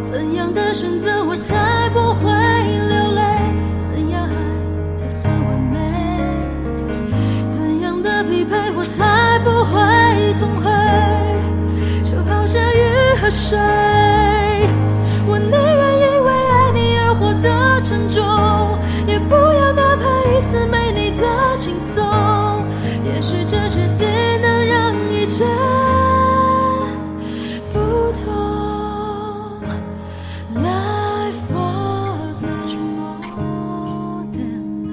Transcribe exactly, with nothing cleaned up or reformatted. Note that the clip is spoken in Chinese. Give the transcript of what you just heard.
怎样的选择我才不会流泪？怎样爱才算完美？怎样的匹配我才不会痛悔？就好像雨和水。